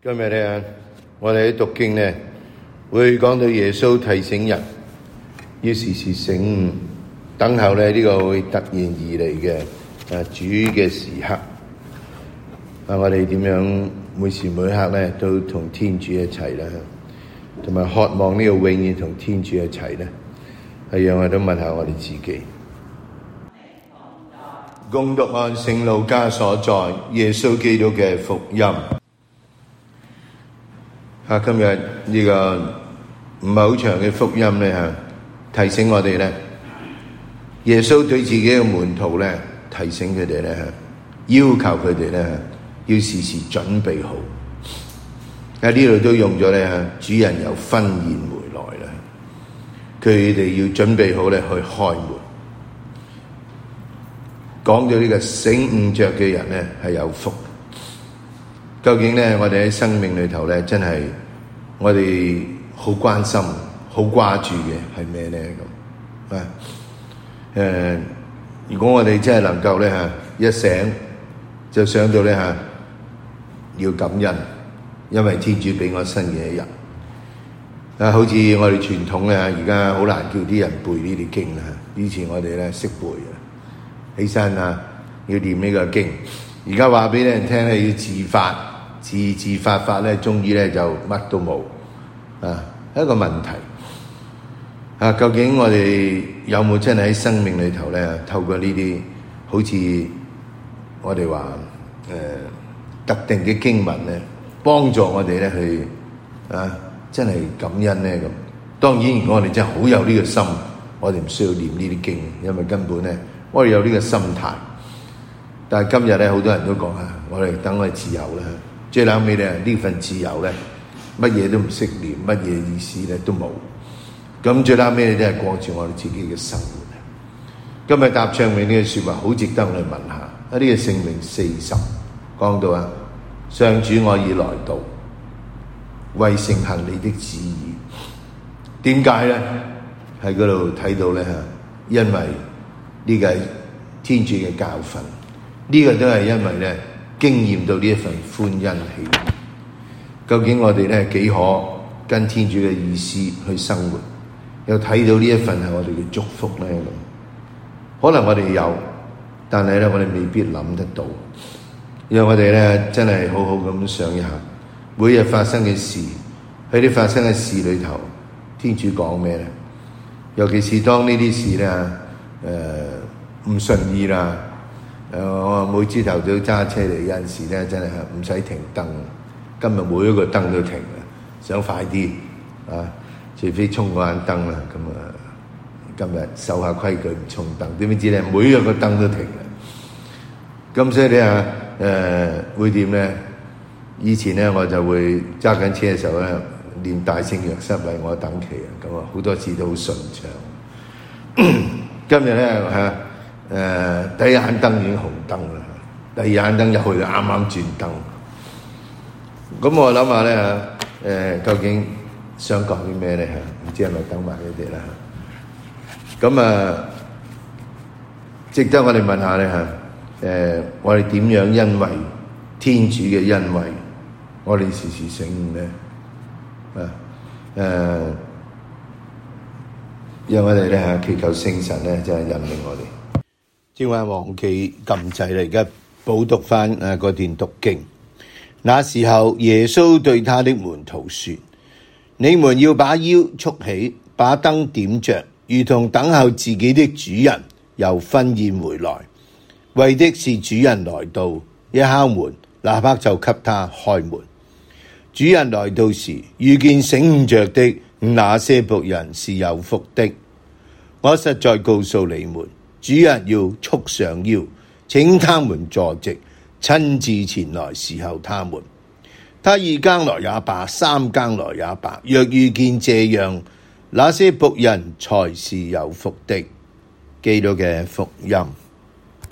今日咧，我哋喺讀經咧，會講到耶穌提醒人要時時醒悟，等候咧呢個會突然而嚟嘅主嘅時刻。我哋點樣每時每刻咧都同天主一齊咧，同埋渴望呢個永遠同天主一齊咧，係讓我哋都問下我哋自己。恭讀按聖路加所載耶穌基督嘅福音。今日呢個唔係好長嘅福音咧，提醒我哋咧，耶穌對自己嘅門徒咧，提醒佢哋咧，要求佢哋咧，要時時準備好。喺呢度都用咗咧，主人有婚宴回來啦，佢哋要準備好咧去開門。講咗呢個醒悟着嘅人咧係有福。究竟咧，我哋喺生命裏頭咧，真係我哋好關心、好掛住嘅係咩咧？咁如果我哋真係能夠咧一醒就想到咧要感恩，因為天主俾我新嘅一日。好似我哋傳統咧，而家好難叫啲人背呢啲經啦。以前我哋咧識背起身要念呢個經。而家話俾你人聽咧，要自發。自發法咧，終於咧就乜都冇一個問題究竟我哋有冇真係喺生命裏頭咧，透過呢啲好似我哋話特定嘅經文咧，幫助我哋咧去真係感恩咧咁。當然，如果我哋真係好有呢個心，我哋唔需要念呢啲經，因為根本咧我哋有呢個心態。但係今日咧，好多人都講我哋等我哋自由啦。最後尾咧，呢份自由咧，乜嘢都唔識念，乜嘢意思咧都冇。咁最後尾都係過住我哋自己嘅生活。今日答唱詠呢句說話好值得我哋問下。呢個聖詠40講到上主，我已來到，為承行你的旨意。點解咧？喺嗰度睇到咧因為呢個係天主嘅教訓，呢個都係因為咧經驗到呢一份歡欣喜悅。究竟我哋咧幾可跟天主嘅意思去生活，又睇到呢一份係我哋嘅祝福咧？可能我哋有，但係咧我哋未必諗得到。讓我哋咧真係好好咁想一下，每日發生嘅事，喺啲發生嘅事裏頭，天主講咩咧？尤其是當呢啲事咧唔順意啦。我每朝頭早揸車嚟，有陣時咧真係唔使停燈。今日每一個燈都停啦，想快啲除非衝嗰盞燈啦。咁今日守下規矩唔衝燈，點知咧每一個燈都停啦。咁所以你會點咧？以前咧我就會揸緊車嘅時候咧，念大聖若瑟為我等期咁好多次都好順暢。今日咧第一盞燈已經紅燈啦，第二盞燈入去啱啱轉燈。咁我諗下咧究竟想講啲咩咧？唔知係咪等埋佢哋啦？咁值得我哋問下咧我哋點樣因為天主嘅恩惠，我哋時時醒悟咧？讓我哋咧祈求聖神咧，就係引領我哋。正話忘記撳掣嚟，而家補讀翻嗰段讀經。那時候耶穌對他的門徒說：你們要把腰束起，把燈點着，如同等候自己的主人由婚宴回來，為的是主人來到，一敲門，立刻就給他開門。主人來到時，遇見醒悟着的那些僕人是有福的。我實在告訴你們，主人要束上腰，請他們坐席，親自前來侍候他們。他2更來也罷，3更來也罷，若遇見這樣，那些僕人才是有福的。基督嘅福音。